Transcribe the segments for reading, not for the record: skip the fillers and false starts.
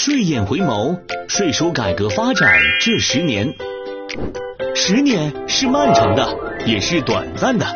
睡眼回眸，税收改革发展这10年，10年是漫长的，也是短暂的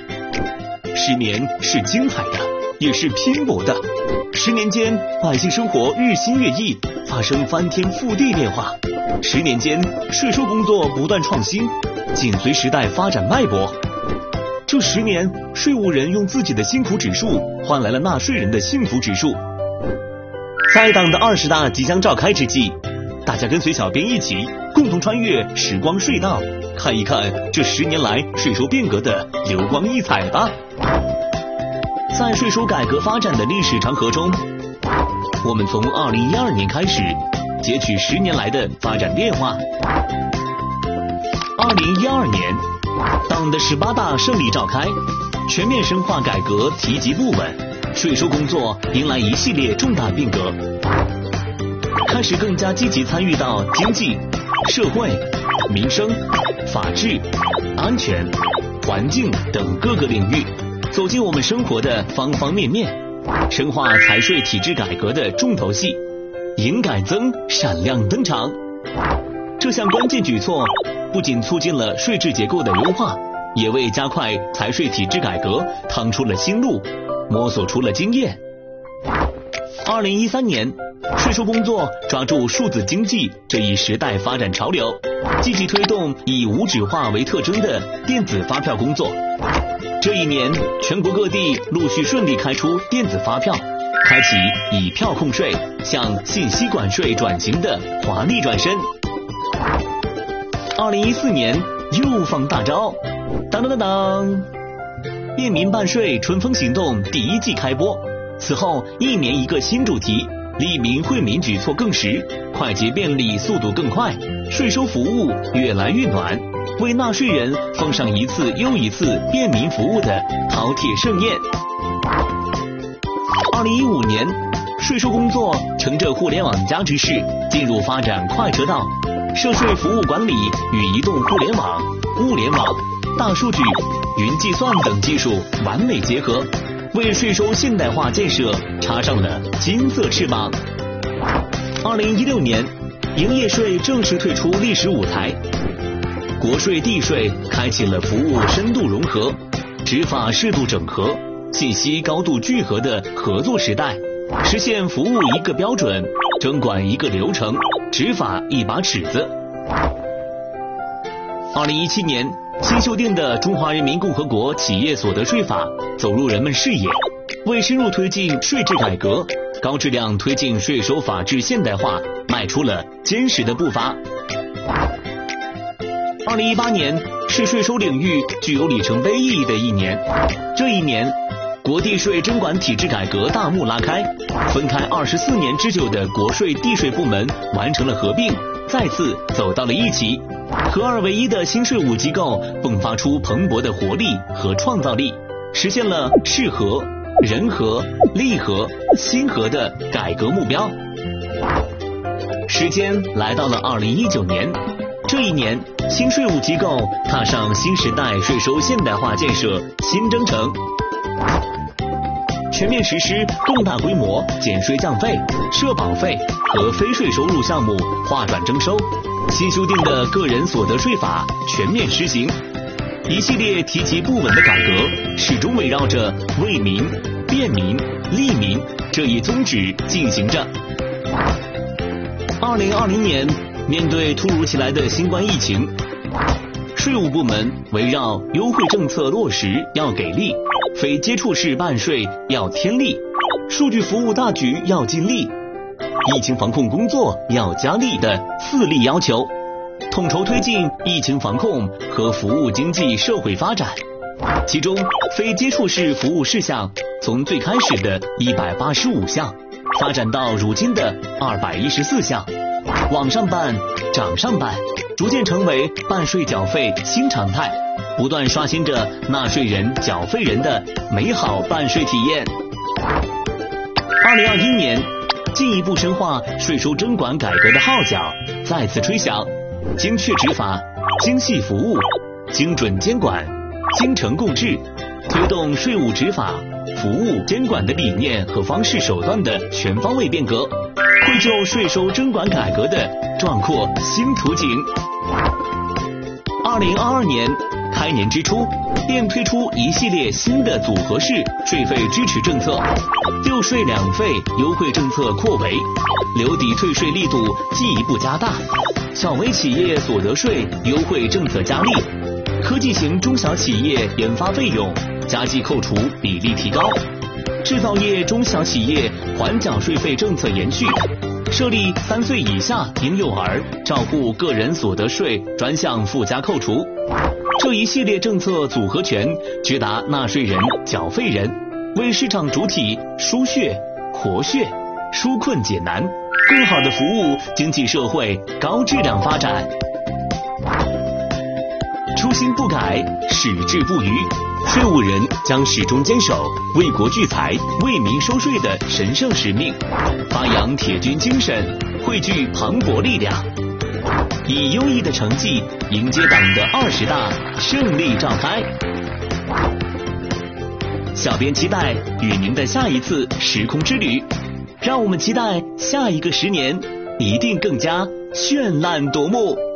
；10年是精彩的，也是拼搏的。10年间，百姓生活日新月异，发生翻天覆地变化。10年间，税收工作不断创新，紧随时代发展脉搏。这10年，税务人用自己的辛苦指数换来了纳税人的幸福指数。在党的20大即将召开之际，大家跟随小编一起共同穿越时光隧道，看一看这10年来税收变革的流光溢彩吧。在税收改革发展的历史长河中，我们从2012年开始截取10年来的发展变化。2012年，党的18大胜利召开，全面深化改革提及不稳，税收工作迎来一系列重大变革，开始更加积极参与到经济、社会、民生、法治、安全、环境等各个领域，走进我们生活的方方面面，深化财税体制改革的重头戏，营改增闪亮登场。这项关键举措不仅促进了税制结构的优化，也为加快财税体制改革趟出了新路，摸索出了经验。2013年，税收工作抓住数字经济这一时代发展潮流，积极推动以无纸化为特征的电子发票工作。这一年，全国各地陆续顺利开出电子发票，开启以票控税向信息管税转型的华丽转身。2014年又放大招，当当当当！便民办税春风行动第1季开播，此后1年一个新主题，利民惠民举措更实，快捷便利速度更快，税收服务越来越暖，为纳税人奉上一次又一次便民服务的饕餮盛宴。2015年，税收工作乘着互联网加之势进入发展快车道，涉税服务管理与移动互联网、物联网、大数据、云计算等技术完美结合，为税收现代化建设插上了金色翅膀。2016年，营业税正式退出历史舞台，国税地税开启了服务深度融合、执法适度整合、信息高度聚合的合作时代，实现服务一个标准，征管一个流程，执法一把尺子。2017年，新修订的《中华人民共和国企业所得税法》走入人们视野，为深入推进税制改革、高质量推进税收法治现代化迈出了坚实的步伐。2018年是税收领域具有里程碑意义的一年，这一年，国地税征管体制改革大幕拉开，分开24年之久的国税地税部门完成了合并，再次走到了一起。合二为一的新税务机构迸发出蓬勃的活力和创造力，实现了适合、人和、利和、心和的改革目标。时间来到了2019年，这一年，新税务机构踏上新时代税收现代化建设新征程，全面实施更大规模减税降费、社保费和非税收入项目划转征收，新修订的个人所得税法全面施行，一系列提及不稳的改革始终围绕着为民、便民、利民这一宗旨进行着。2020年，面对突如其来的新冠疫情，税务部门围绕优惠政策落实要给力，非接触式办税要添力，数据服务大局要尽力，疫情防控工作要加力的4力要求，统筹推进疫情防控和服务经济社会发展。其中，非接触式服务事项从最开始的185项发展到如今的214项，网上办、掌上办，逐渐成为办税缴费新常态，不断刷新着纳税人、缴费人的美好办税体验。2021年，进一步深化税收征管改革的号角再次吹响，精确执法、精细服务、精准监管、精诚共治，推动税务执法、服务监管的理念和方式手段的全方位变革， 绘就税收征管改革的壮阔新图景。2022年开年之初，便推出一系列新的组合式税费支持政策，六税两费优惠政策扩围，留抵退税力度进一步加大，小微企业所得税优惠政策加力，科技型中小企业研发费用加计扣除比例提高，制造业中小企业缓缴税费政策延续，设立3岁以下婴幼儿照护个人所得税专项附加扣除。这一系列政策组合拳直达纳税人、缴费人，为市场主体输血、活血、纾困解难，更好的服务经济社会高质量发展。初心不改，矢志不渝，税务人将始终坚守为国聚财、为民收税的神圣使命，发扬铁军精神，汇聚磅礴力量，以优异的成绩迎接党的20大胜利召开。小编期待与您的下一次时空之旅，让我们期待下一个10年一定更加绚烂夺目。